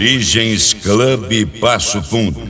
Origens Club Passo Fundo.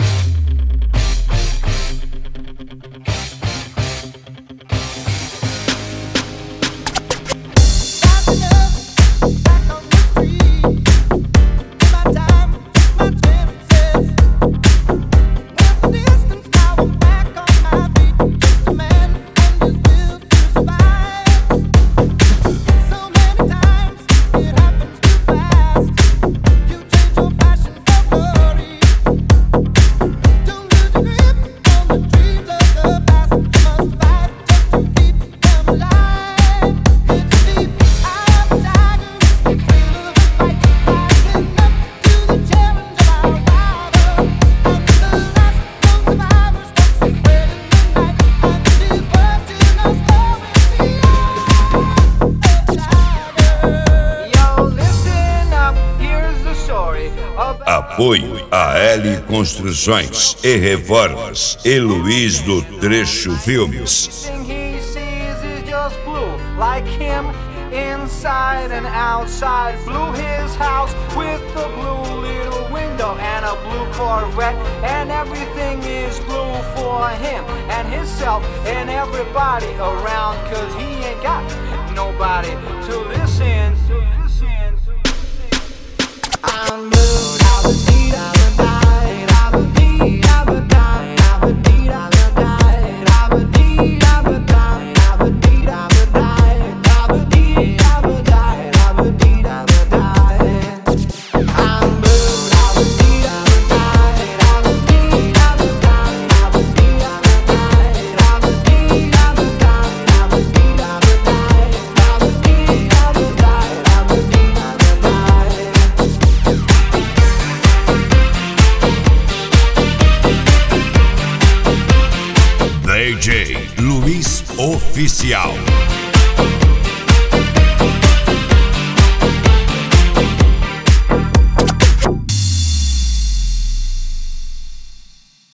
Apoio a L Construções e Reformas e Luiz do Trecho Filmes. Like him, inside and outside. Blew his house with a blue little window and a blue Corvette, and everything is blue for him and himself and everybody around, cause he ain't got nobody to listen. I'm blue, I would need, I would die, I would need, I would die, I would need, I would die, I would need, I would die, I would need, I would die, I would need, I would die, I would need, I would die. I'm blue, I would need, I would die, I would need, I would die, I would need, I would die, I would need, I would die, I would need, I would die, I would need, I would die, I would need, I would die. DJ Luiz Oficial.